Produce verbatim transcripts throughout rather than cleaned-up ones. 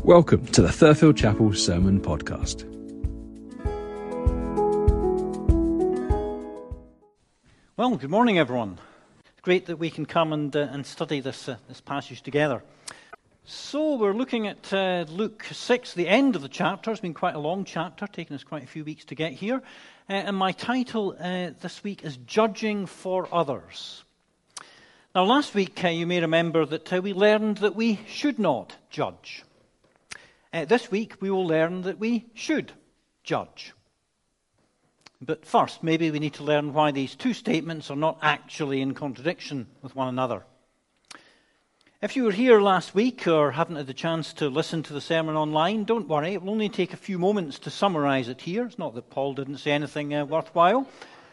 Welcome to the Thurfield Chapel Sermon Podcast. Well, good morning, everyone. It's great that we can come and uh, and study this uh, this passage together. So we're looking at uh, Luke six, the end of the chapter. It's been quite a long chapter, taken us quite a few weeks to get here. Uh, and my title uh, this week is Judging for Others. Now, last week uh, you may remember that uh, we learned that we should not judge. Uh, this week we will learn that we should judge. But first, maybe we need to learn why these two statements are not actually in contradiction with one another. If you were here last week or haven't had the chance to listen to the sermon online, don't worry, it will only take a few moments to summarize it here. It's not that Paul didn't say anything uh, worthwhile.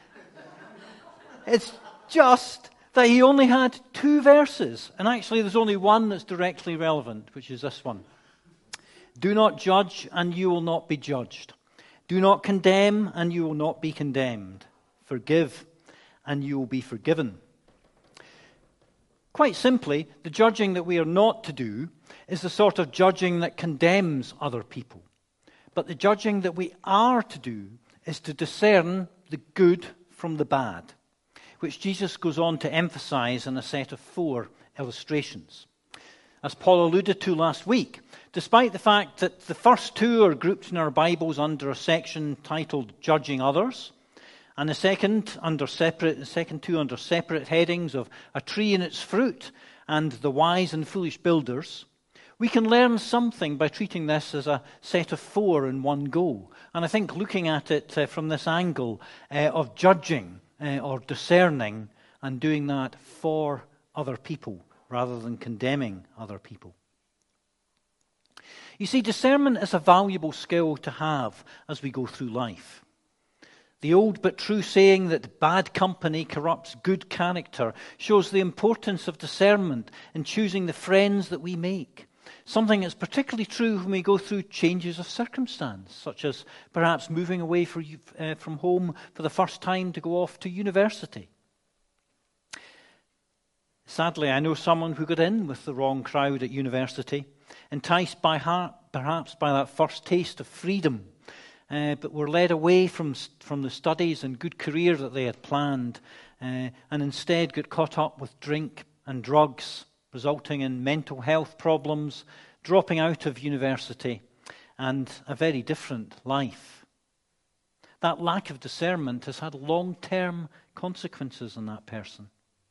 It's just that he only had two verses, and actually there's only one that's directly relevant, which is this one. Do not judge, and you will not be judged. Do not condemn, and you will not be condemned. Forgive, and you will be forgiven. Quite simply, the judging that we are not to do is the sort of judging that condemns other people. But the judging that we are to do is to discern the good from the bad, which Jesus goes on to emphasize in a set of four illustrations. As Paul alluded to last week, despite the fact that the first two are grouped in our Bibles under a section titled Judging Others, and the second under separate, the second two under separate headings of A Tree and Its Fruit and The Wise and Foolish Builders, we can learn something by treating this as a set of four in one go. And I think looking at it uh, from this angle uh, of judging uh, or discerning and doing that for other people, rather than condemning other people. You see, discernment is a valuable skill to have as we go through life. The old but true saying that bad company corrupts good character shows the importance of discernment in choosing the friends that we make. Something that's particularly true when we go through changes of circumstance, such as perhaps moving away for, uh, from home for the first time to go off to university. Sadly, I know someone who got in with the wrong crowd at university, enticed by heart, perhaps by that first taste of freedom, uh, but were led away from, from the studies and good career that they had planned, uh, and instead got caught up with drink and drugs, resulting in mental health problems, dropping out of university, and a very different life. That lack of discernment has had long-term consequences on that person.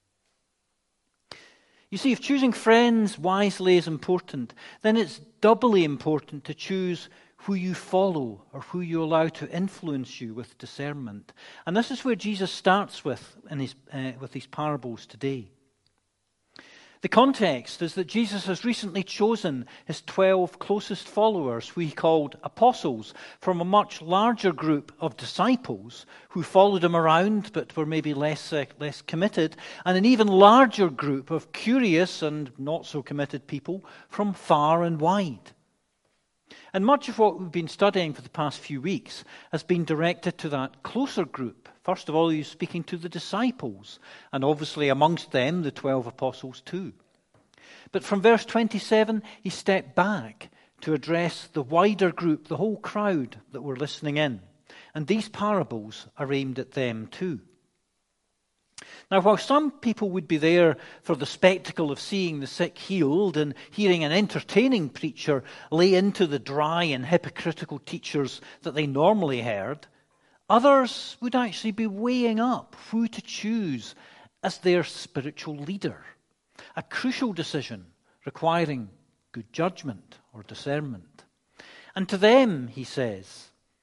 You see, if choosing friends wisely is important, then it's doubly important to choose who you follow or who you allow to influence you with discernment. And this is where Jesus starts with in his, uh, with these parables today. The context is that Jesus has recently chosen his twelve closest followers, who he called apostles, from a much larger group of disciples who followed him around but were maybe less, uh, less committed, and an even larger group of curious and not so committed people from far and wide. And much of what we've been studying for the past few weeks has been directed to that closer group. First of all, he's speaking to the disciples, and obviously amongst them, the twelve apostles too. But from verse twenty-seven, he stepped back to address the wider group, the whole crowd that were listening in. And these parables are aimed at them too. Now, while some people would be there for the spectacle of seeing the sick healed and hearing an entertaining preacher lay into the dry and hypocritical teachers that they normally heard, others would actually be weighing up who to choose as their spiritual leader, a crucial decision requiring good judgment or discernment. And to them, he says,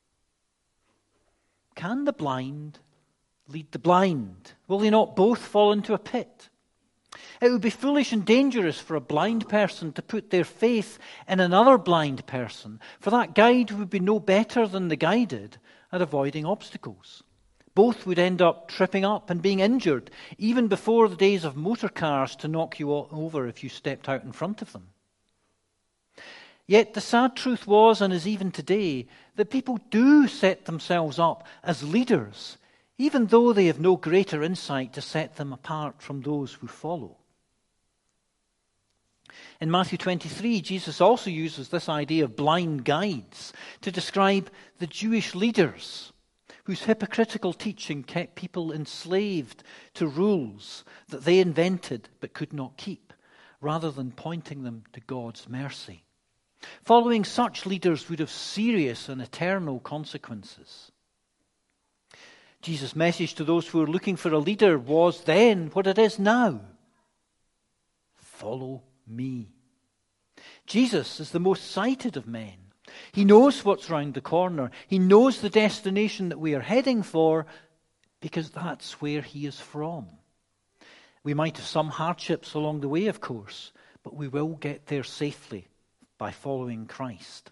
can the blind lead the blind? Will they not both fall into a pit? It would be foolish and dangerous for a blind person to put their faith in another blind person, for that guide would be no better than the guided at avoiding obstacles. Both would end up tripping up and being injured, even before the days of motor cars to knock you over if you stepped out in front of them. Yet the sad truth was, and is even today, that people do set themselves up as leaders, even though they have no greater insight to set them apart from those who follow. In Matthew twenty-three, Jesus also uses this idea of blind guides to describe the Jewish leaders whose hypocritical teaching kept people enslaved to rules that they invented but could not keep, rather than pointing them to God's mercy. Following such leaders would have serious and eternal consequences. Jesus' message to those who were looking for a leader was then what it is now. Follow me. Jesus is the most sighted of men. He knows what's round the corner. He knows the destination that we are heading for because that's where he is from. We might have some hardships along the way, of course, but we will get there safely by following Christ.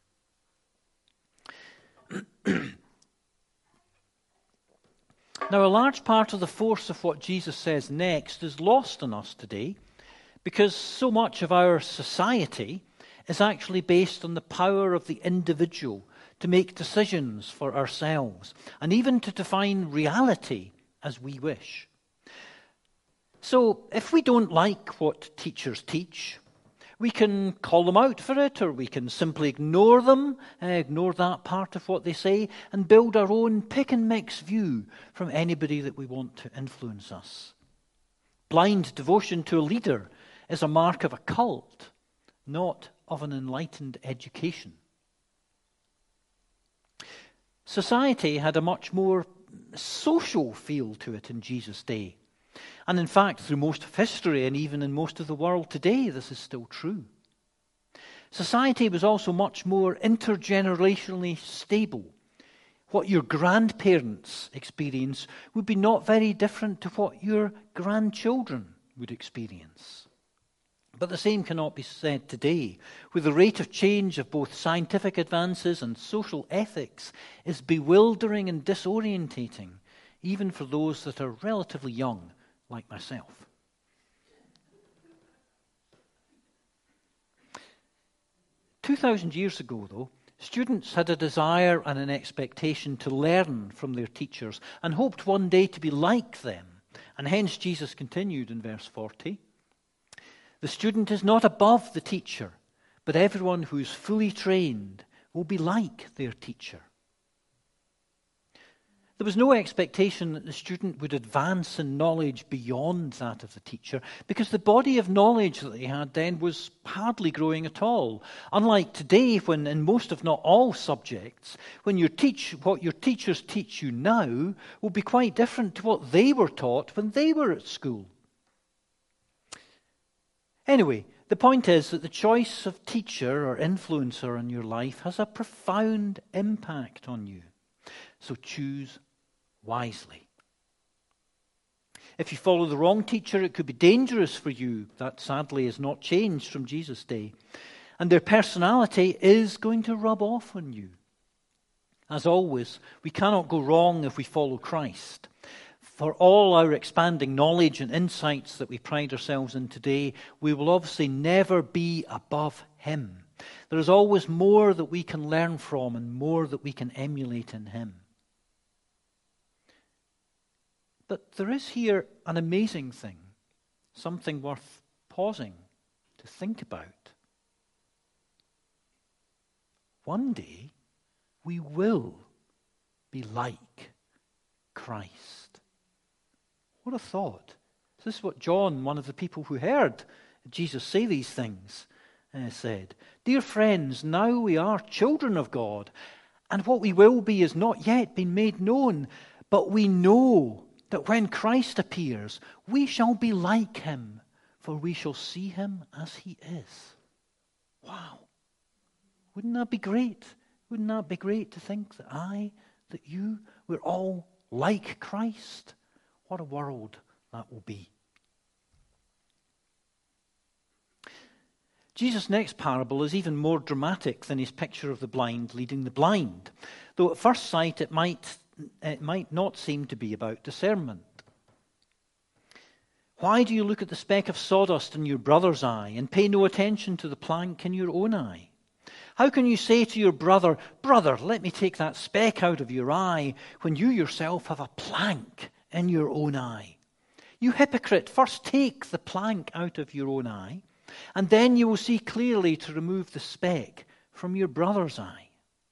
Now, a large part of the force of what Jesus says next is lost on us today because so much of our society is actually based on the power of the individual to make decisions for ourselves and even to define reality as we wish. So, if we don't like what teachers teach, we can call them out for it, or we can simply ignore them, uh, ignore that part of what they say, and build our own pick and mix view from anybody that we want to influence us. Blind devotion to a leader is a mark of a cult, not of an enlightened education. Society had a much more social feel to it in Jesus' day. And in fact, through most of history and even in most of the world today, this is still true. Society was also much more intergenerationally stable. What your grandparents experience would be not very different to what your grandchildren would experience. But the same cannot be said today, where the rate of change of both scientific advances and social ethics is bewildering and disorientating, even for those that are relatively young, like myself. Two thousand years ago, though, students had a desire and an expectation to learn from their teachers and hoped one day to be like them. And hence Jesus continued in verse forty. The student is not above the teacher, but everyone who is fully trained will be like their teacher. There was no expectation that the student would advance in knowledge beyond that of the teacher, because the body of knowledge that they had then was hardly growing at all. Unlike today, when in most if not all subjects, when you teach what your teachers teach you now will be quite different to what they were taught when they were at school. Anyway, the point is that the choice of teacher or influencer in your life has a profound impact on you. So choose wisely. If you follow the wrong teacher, it could be dangerous for you. That sadly is not changed from Jesus' day. And their personality is going to rub off on you. As always, we cannot go wrong if we follow Christ. For all our expanding knowledge and insights that we pride ourselves in today, we will obviously never be above him. There is always more that we can learn from and more that we can emulate in him. But there is here an amazing thing, something worth pausing to think about. One day, we will be like Christ. What a thought. This is what John, one of the people who heard Jesus say these things, uh, said. Dear friends, now we are children of God, and what we will be has not yet been made known, but we know that when Christ appears, we shall be like him, for we shall see him as he is. Wow. Wouldn't that be great? Wouldn't that be great to think that I, that you, we're all like Christ? What a world that will be. Jesus' next parable is even more dramatic than his picture of the blind leading the blind, though at first sight it might It might not seem to be about discernment. Why do you look at the speck of sawdust in your brother's eye and pay no attention to the plank in your own eye? How can you say to your brother, Brother, let me take that speck out of your eye, when you yourself have a plank in your own eye? You hypocrite, first take the plank out of your own eye, and then you will see clearly to remove the speck from your brother's eye.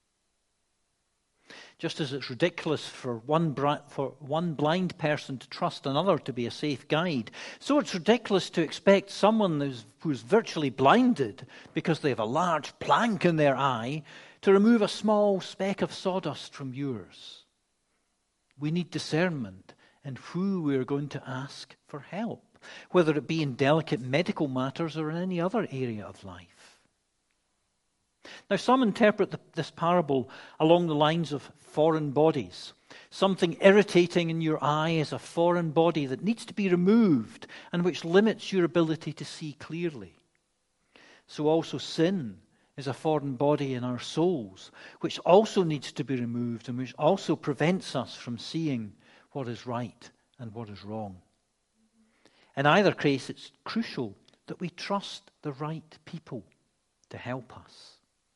Just as it's ridiculous for one, bri- for one blind person to trust another to be a safe guide, so it's ridiculous to expect someone who's, who's virtually blinded because they have a large plank in their eye to remove a small speck of sawdust from yours. We need discernment in who we are going to ask for help, whether it be in delicate medical matters or in any other area of life. Now, some interpret the, this parable along the lines of foreign bodies. Something irritating in your eye is a foreign body that needs to be removed and which limits your ability to see clearly. So also sin is a foreign body in our souls, which also needs to be removed and which also prevents us from seeing what is right and what is wrong. In either case, it's crucial that we trust the right people to help us.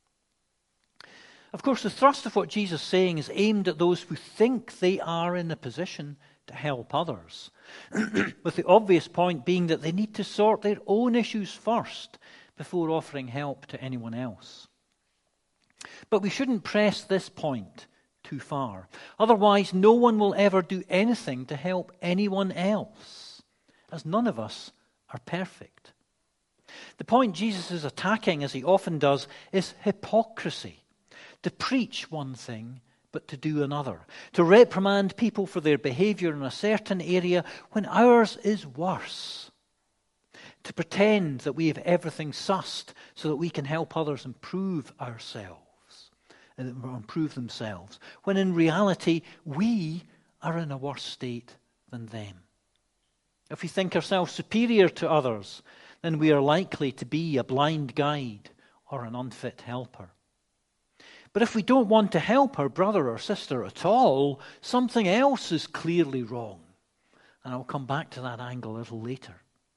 Of course, the thrust of what Jesus is saying is aimed at those who think they are in a position to help others, with the obvious point being that they need to sort their own issues first before offering help to anyone else. But we shouldn't press this point too far. Otherwise, no one will ever do anything to help anyone else, as none of us are perfect. The point Jesus is attacking, as he often does, is hypocrisy. To preach one thing, but to do another. To reprimand people for their behavior in a certain area when ours is worse. To pretend that we have everything sussed so that we can help others improve ourselves, and improve themselves, when in reality we are in a worse state than them. If we think ourselves superior to others, then we are likely to be a blind guide or an unfit helper. But if we don't want to help our brother or sister at all, something else is clearly wrong. And I'll come back to that angle a little later.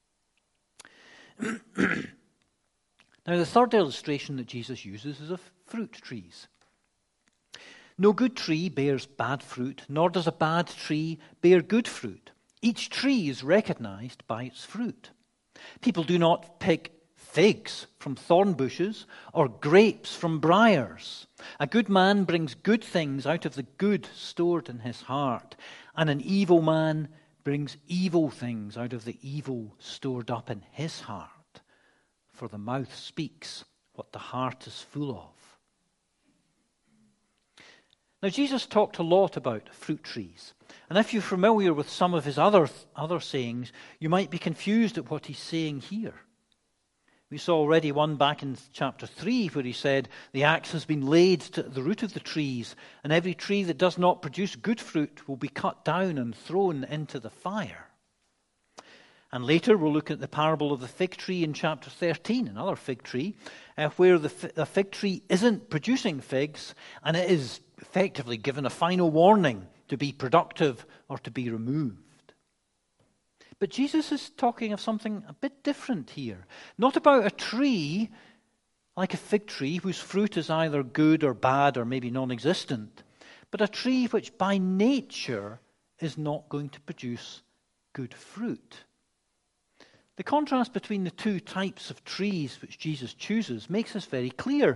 Now, the third illustration that Jesus uses is of fruit trees. No good tree bears bad fruit, nor does a bad tree bear good fruit. Each tree is recognized by its fruit. People do not pick figs from thorn bushes or grapes from briars. A good man brings good things out of the good stored in his heart, and an evil man brings evil things out of the evil stored up in his heart. For the mouth speaks what the heart is full of. Now, Jesus talked a lot about fruit trees, and if you're familiar with some of his other, other sayings, you might be confused at what he's saying here. We saw already one back in chapter three where he said, the axe has been laid to the root of the trees, and every tree that does not produce good fruit will be cut down and thrown into the fire. And later we'll look at the parable of the fig tree in chapter thirteen, another fig tree, uh, where the, the fig tree isn't producing figs, and it is effectively given a final warning to be productive or to be removed. But Jesus is talking of something a bit different here. Not about a tree like a fig tree whose fruit is either good or bad or maybe non-existent, but a tree which by nature is not going to produce good fruit. The contrast between the two types of trees which Jesus chooses makes this very clear.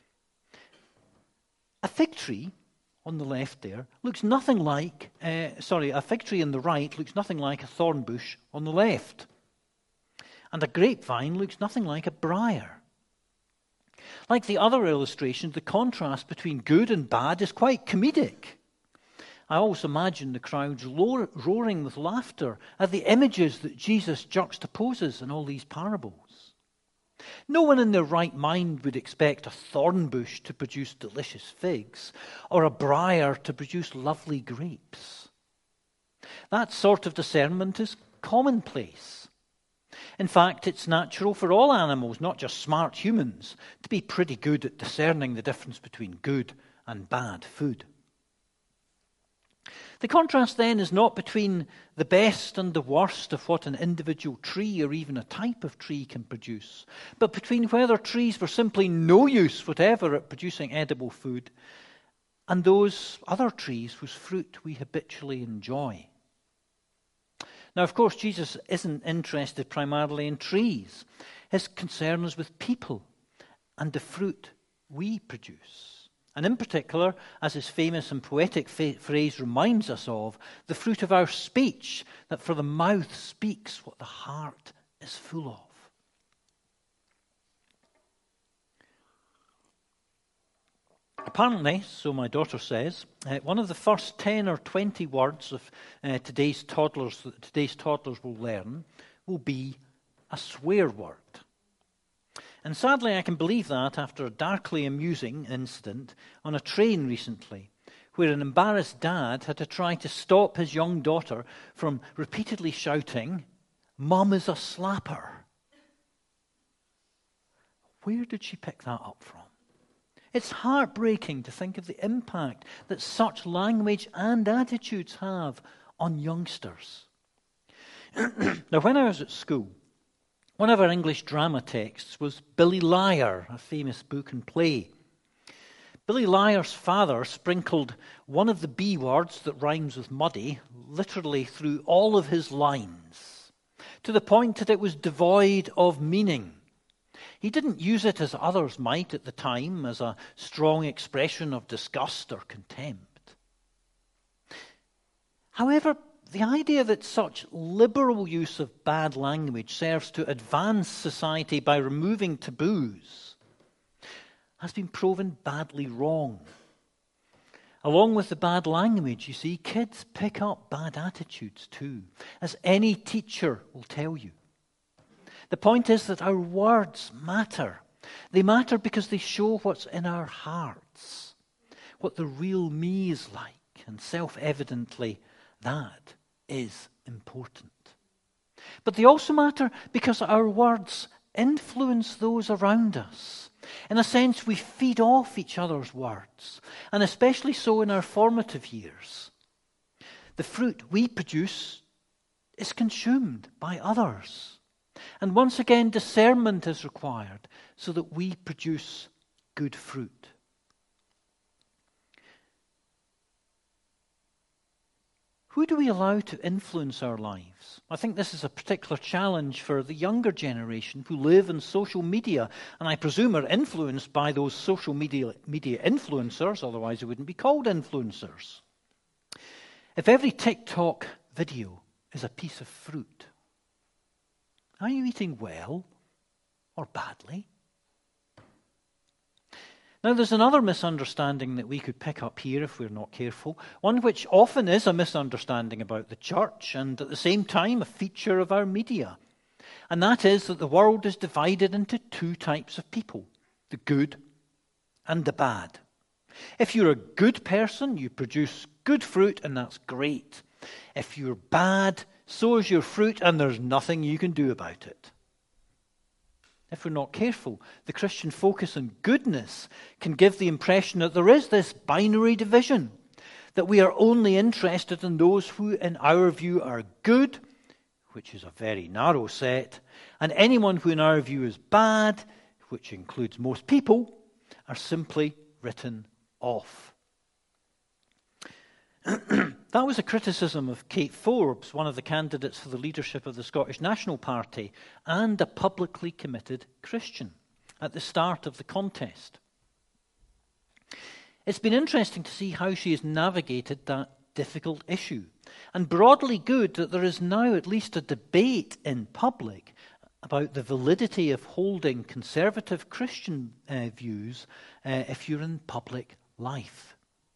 A fig tree on the left there looks nothing like, uh, sorry, a fig tree on the right looks nothing like a thorn bush on the left. And a grapevine looks nothing like a briar. Like the other illustrations, the contrast between good and bad is quite comedic. I always imagine the crowds roaring with laughter at the images that Jesus juxtaposes in all these parables. No one in their right mind would expect a thorn bush to produce delicious figs or a briar to produce lovely grapes. That sort of discernment is commonplace. In fact, it's natural for all animals, not just smart humans, to be pretty good at discerning the difference between good and bad food. The contrast then is not between the best and the worst of what an individual tree or even a type of tree can produce, but between whether trees were simply no use whatever at producing edible food and those other trees whose fruit we habitually enjoy. Now, of course, Jesus isn't interested primarily in trees. His concern is with people and the fruit we produce. And in particular, as his famous and poetic fa- phrase reminds us of, the fruit of our speech, that for the mouth speaks what the heart is full of. Apparently, so my daughter says, uh, one of the first ten or twenty words of uh, today's toddlers that today's toddlers will learn will be a swear word. And sadly, I can believe that after a darkly amusing incident on a train recently, where an embarrassed dad had to try to stop his young daughter from repeatedly shouting, "Mum is a slapper." Where did she pick that up from? It's heartbreaking to think of the impact that such language and attitudes have on youngsters. Now, when I was at school, one of our English drama texts was Billy Liar, a famous book and play. Billy Liar's father sprinkled one of the B words that rhymes with muddy literally through all of his lines, to the point that it was devoid of meaning. He didn't use it as others might at the time, as a strong expression of disgust or contempt. However, the idea that such liberal use of bad language serves to advance society by removing taboos has been proven badly wrong. Along with the bad language, you see, kids pick up bad attitudes too, as any teacher will tell you. The point is that our words matter. They matter because they show what's in our hearts, what the real me is like, and self-evidently that is important. But they also matter because our words influence those around us. In a sense, we feed off each other's words, and especially so in our formative years. The fruit we produce is consumed by others. And once again, discernment is required so that we produce good fruit. Who do we allow to influence our lives? I think this is a particular challenge for the younger generation who live in social media, and I presume are influenced by those social media, media influencers, otherwise they wouldn't be called influencers. If every TikTok video is a piece of fruit, are you eating well or badly? Now, there's another misunderstanding that we could pick up here if we're not careful, one which often is a misunderstanding about the church and at the same time a feature of our media. And that is that the world is divided into two types of people, the good and the bad. If you're a good person, you produce good fruit, and that's great. If you're bad, so is your fruit, and there's nothing you can do about it. If we're not careful, the Christian focus on goodness can give the impression that there is this binary division, that we are only interested in those who, in our view, are good, which is a very narrow set, and anyone who, in our view, is bad, which includes most people, are simply written off. That was a criticism of Kate Forbes, one of the candidates for the leadership of the Scottish National Party, and a publicly committed Christian at the start of the contest. It's been interesting to see how she has navigated that difficult issue, and broadly good that there is now at least a debate in public about the validity of holding conservative Christian uh, views uh, if you're in public life.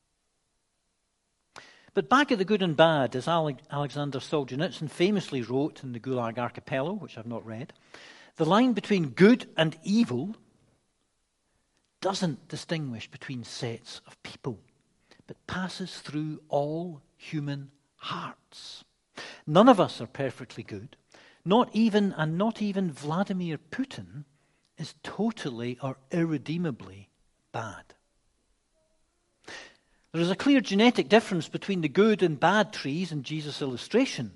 But back at the good and bad, as Alexander Solzhenitsyn famously wrote in the Gulag Archipelago, which I've not read, the line between good and evil doesn't distinguish between sets of people, but passes through all human hearts. None of us are perfectly good. Not even, and not even Vladimir Putin is totally or irredeemably bad. There is a clear genetic difference between the good and bad trees in Jesus' illustration.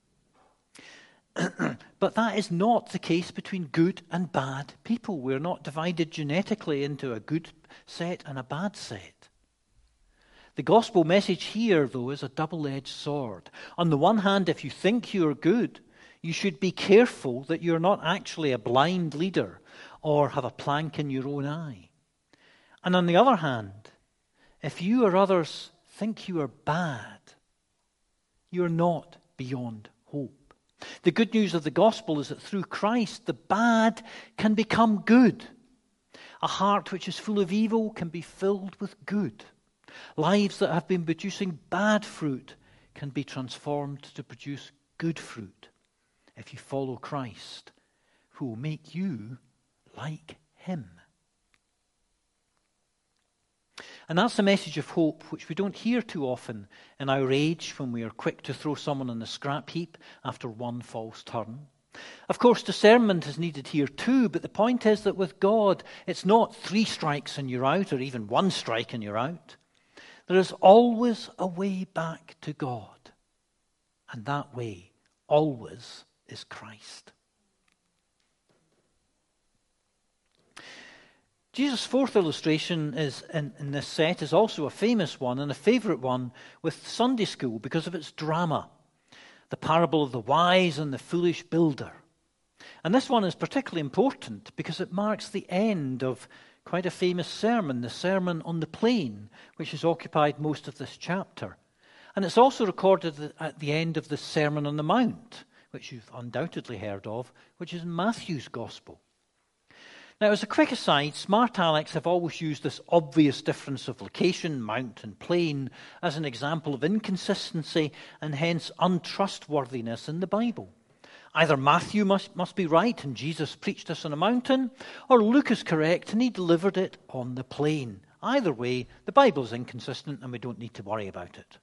But that is not the case between good and bad people. We're not divided genetically into a good set and a bad set. The gospel message here, though, is a double-edged sword. On the one hand, if you think you're good, you should be careful that you're not actually a blind leader or have a plank in your own eye. And on the other hand, if you or others think you are bad, you're not beyond hope. The good news of the gospel is that through Christ, the bad can become good. A heart which is full of evil can be filled with good. Lives that have been producing bad fruit can be transformed to produce good fruit if you follow Christ, who will make you like him. And that's the message of hope, which we don't hear too often in our age when we are quick to throw someone on the scrap heap after one false turn. Of course, discernment is needed here too, but the point is that with God, it's not three strikes and you're out, or even one strike and you're out. There is always a way back to God, and that way always is Christ. Jesus' fourth illustration is in, in this set is also a famous one and a favourite one with Sunday school because of its drama. The parable of the wise and the foolish builder. And this one is particularly important because it marks the end of quite a famous sermon, the Sermon on the Plain, which has occupied most of this chapter. And it's also recorded at the end of the Sermon on the Mount, which you've undoubtedly heard of, which is in Matthew's Gospel. Now, as a quick aside, smart Alex have always used this obvious difference of location, mount and plain, as an example of inconsistency and hence untrustworthiness in the Bible. Either Matthew must, must be right and Jesus preached us on a mountain, or Luke is correct and he delivered it on the plain. Either way, the Bible is inconsistent and we don't need to worry about it.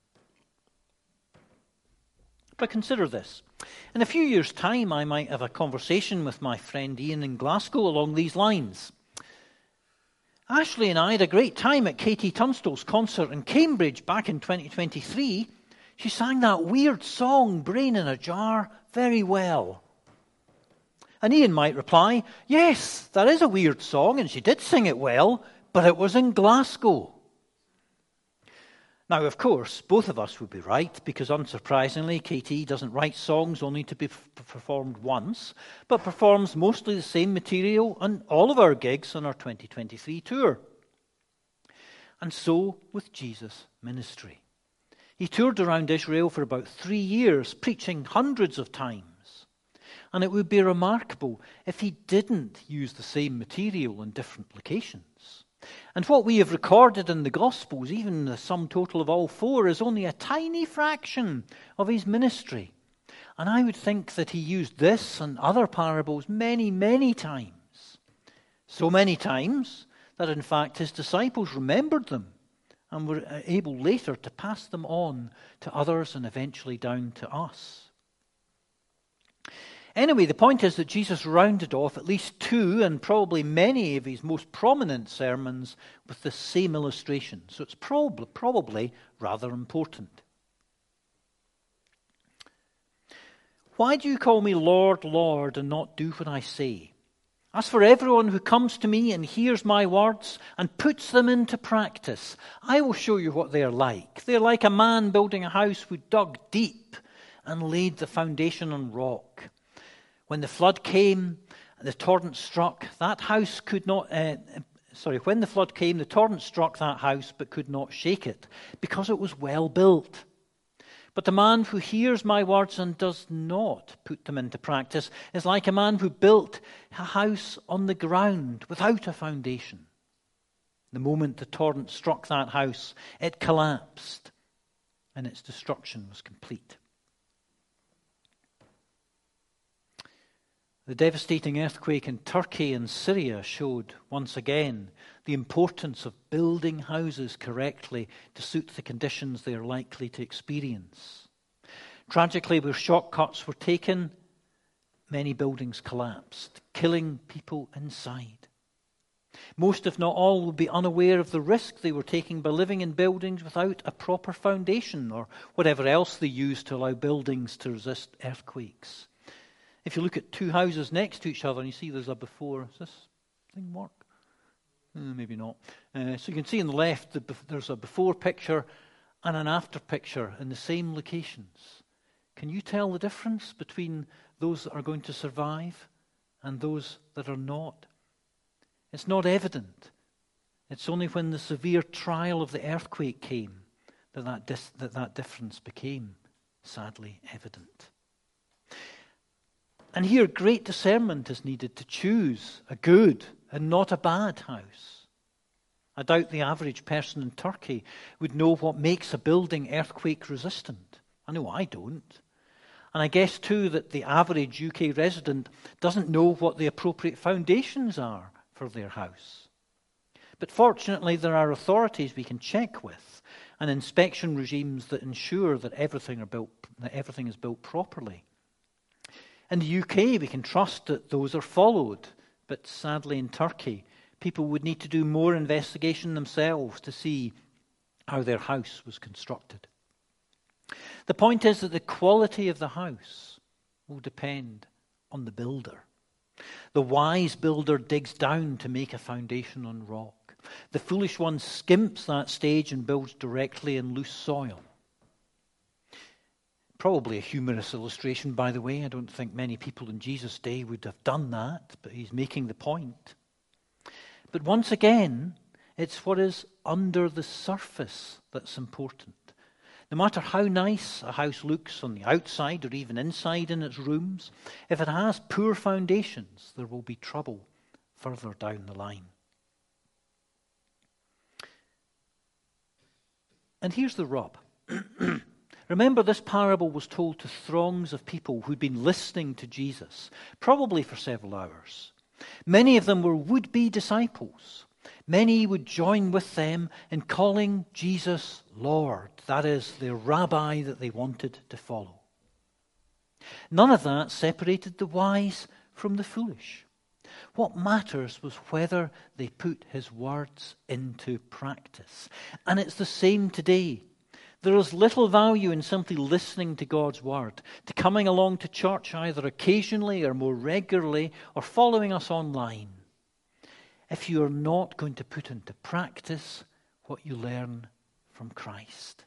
But consider this. In a few years' time, I might have a conversation with my friend Ian in Glasgow along these lines. Ashley and I had a great time at Katie Tunstall's concert in Cambridge back in twenty twenty-three. She sang that weird song, Brain in a Jar, very well. And Ian might reply, yes, that is a weird song, and she did sing it well, but it was in Glasgow. Now, of course, both of us would be right, because unsurprisingly, K T doesn't write songs only to be f- performed once, but performs mostly the same material on all of our gigs on our twenty twenty-three tour. And so with Jesus' ministry. He toured around Israel for about three years, preaching hundreds of times. And it would be remarkable if he didn't use the same material in different locations. And what we have recorded in the Gospels, even the sum total of all four, is only a tiny fraction of his ministry. And I would think that he used this and other parables many, many times. So many times that in fact his disciples remembered them and were able later to pass them on to others and eventually down to us. Anyway, the point is that Jesus rounded off at least two and probably many of his most prominent sermons with the same illustration. So it's prob- probably rather important. Why do you call me Lord, Lord, and not do what I say? As for everyone who comes to me and hears my words and puts them into practice, I will show you what they are like. They are like a man building a house who dug deep and laid the foundation on rock. When the flood came, the torrent struck, that house could not, uh, sorry, when the flood came, the torrent struck that house but could not shake it, because it was well built. But the man who hears my words and does not put them into practice is like a man who built a house on the ground without a foundation. The moment the torrent struck that house, it collapsed, and its destruction was complete. The devastating earthquake in Turkey and Syria showed once again the importance of building houses correctly to suit the conditions they are likely to experience. Tragically, where shortcuts were taken, many buildings collapsed, killing people inside. Most, if not all, would be unaware of the risk they were taking by living in buildings without a proper foundation or whatever else they used to allow buildings to resist earthquakes. If you look at two houses next to each other and you see there's a before, does this thing work? Uh, maybe not. Uh, so you can see on the left, the, there's a before picture and an after picture in the same locations. Can you tell the difference between those that are going to survive and those that are not? It's not evident. It's only when the severe trial of the earthquake came that that, dis- that, that difference became sadly evident. And here, great discernment is needed to choose a good and not a bad house. I doubt the average person in Turkey would know what makes a building earthquake resistant. I know I don't. And I guess too that the average U K resident doesn't know what the appropriate foundations are for their house. But fortunately, there are authorities we can check with and inspection regimes that ensure that everything are built, that everything is built properly. In the U K, we can trust that those are followed, but sadly in Turkey, people would need to do more investigation themselves to see how their house was constructed. The point is that the quality of the house will depend on the builder. The wise builder digs down to make a foundation on rock. The foolish one skimps that stage and builds directly in loose soil. Probably a humorous illustration, by the way. I don't think many people in Jesus' day would have done that, but he's making the point. But once again, it's what is under the surface that's important. No matter how nice a house looks on the outside or even inside in its rooms, if it has poor foundations, there will be trouble further down the line. And here's the rub. Remember, this parable was told to throngs of people who'd been listening to Jesus, probably for several hours. Many of them were would-be disciples. Many would join with them in calling Jesus Lord, that is, their rabbi that they wanted to follow. None of that separated the wise from the foolish. What matters was whether they put his words into practice. And it's the same today. There is little value in simply listening to God's word, to coming along to church either occasionally or more regularly, or following us online, if you are not going to put into practice what you learn from Christ.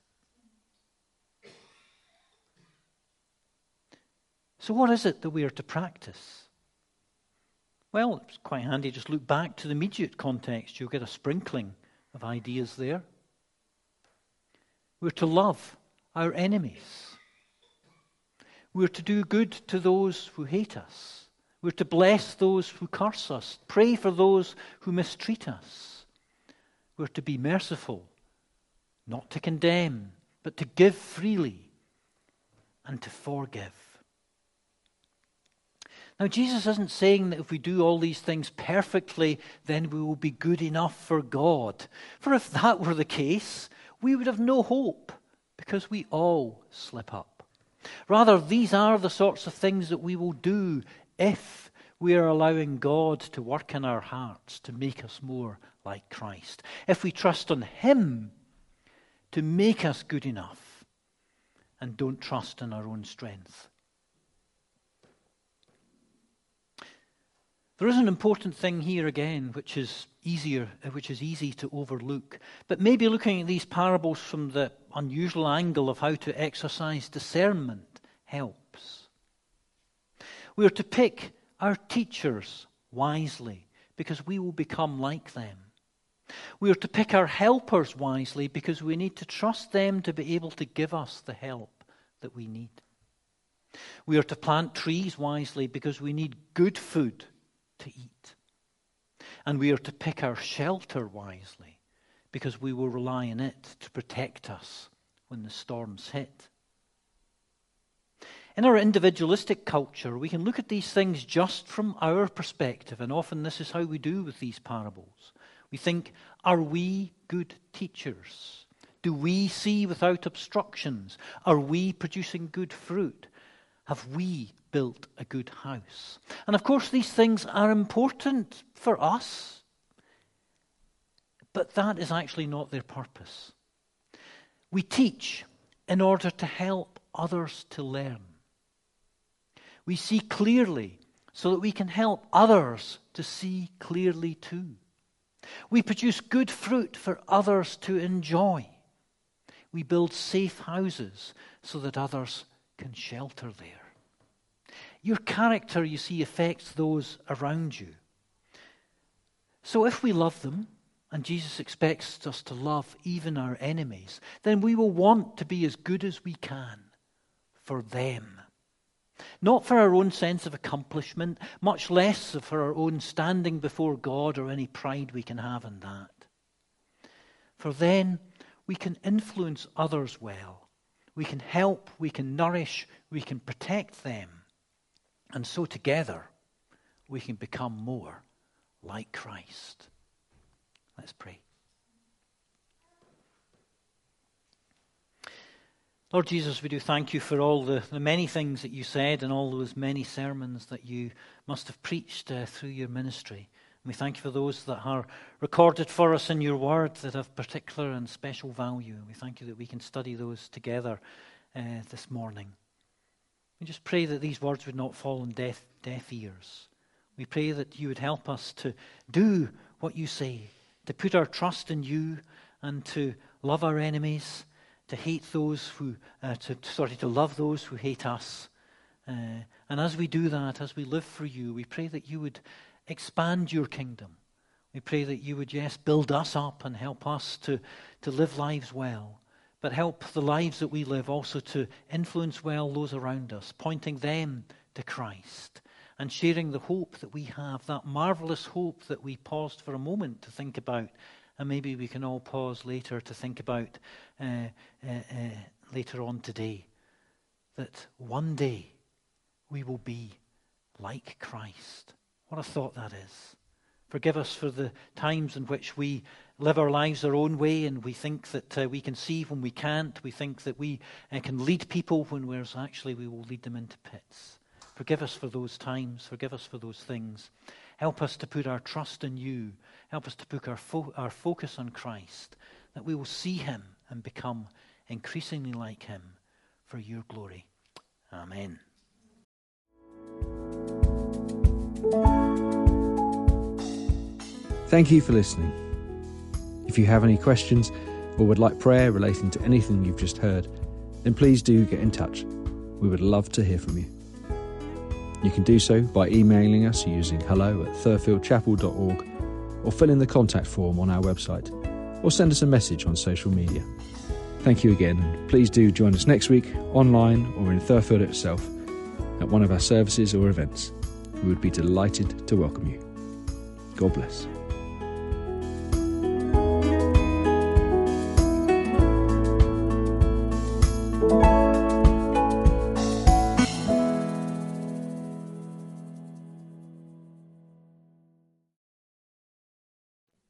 So what is it that we are to practice? Well, it's quite handy. Just look back to the immediate context. You'll get a sprinkling of ideas there. We're to love our enemies. We're to do good to those who hate us. We're to bless those who curse us. Pray for those who mistreat us. We're to be merciful, not to condemn, but to give freely and to forgive. Now, Jesus isn't saying that if we do all these things perfectly, then we will be good enough for God. For if that were the case, we would have no hope, because we all slip up. Rather, these are the sorts of things that we will do if we are allowing God to work in our hearts to make us more like Christ. If we trust on Him to make us good enough and don't trust in our own strength. There is an important thing here again, which is easier, which is easy to overlook. But maybe looking at these parables from the unusual angle of how to exercise discernment helps. We are to pick our teachers wisely because we will become like them. We are to pick our helpers wisely because we need to trust them to be able to give us the help that we need. We are to plant trees wisely because we need good food to eat. And we are to pick our shelter wisely because we will rely on it to protect us when the storms hit. In our individualistic culture, we can look at these things just from our perspective, and often this is how we do with these parables. We think, are we good teachers? Do we see without obstructions? Are we producing good fruit? Have we built a good house? And of course, these things are important for us, but that is actually not their purpose. We teach in order to help others to learn. We see clearly so that we can help others to see clearly too. We produce good fruit for others to enjoy. We build safe houses so that others can shelter there. Your character, you see, affects those around you. So if we love them, and Jesus expects us to love even our enemies, then we will want to be as good as we can for them. Not for our own sense of accomplishment, much less for our own standing before God or any pride we can have in that. For then we can influence others well. We can help, we can nourish, we can protect them. And so together we can become more like Christ. Let's pray. Lord Jesus, we do thank you for all the, the many things that you said and all those many sermons that you must have preached uh, through your ministry. And we thank you for those that are recorded for us in your word that have particular and special value. And we thank you that we can study those together uh, this morning. We just pray that these words would not fall on deaf, deaf ears. We pray that you would help us to do what you say, to put our trust in you and to love our enemies, to hate those who, uh, to, sorry, to love those who hate us. Uh, and as we do that, as we live for you, we pray that you would expand your kingdom. We pray that you would, yes, build us up and help us to, to live lives well, but help the lives that we live also to influence well those around us, pointing them to Christ and sharing the hope that we have, that marvelous hope that we paused for a moment to think about. And maybe we can all pause later to think about uh, uh, uh, later on today, that one day we will be like Christ. What a thought that is. Forgive us for the times in which we live our lives our own way and we think that uh, we can see when we can't. We think that we uh, can lead people when whereas actually we will lead them into pits. Forgive us for those times. Forgive us for those things. Help us to put our trust in you. Help us to put our, fo- our focus on Christ, that we will see him and become increasingly like him for your glory. Amen. Thank you for listening. If you have any questions or would like prayer relating to anything you've just heard, then please do get in touch. We would love to hear from you. You can do so by emailing us using hello at thurfield chapel dot org, or fill in the contact form on our website, or send us a message on social media. Thank you again, and please do join us next week, online or in Thurfield itself, at one of our services or events. We would be delighted to welcome you. God bless.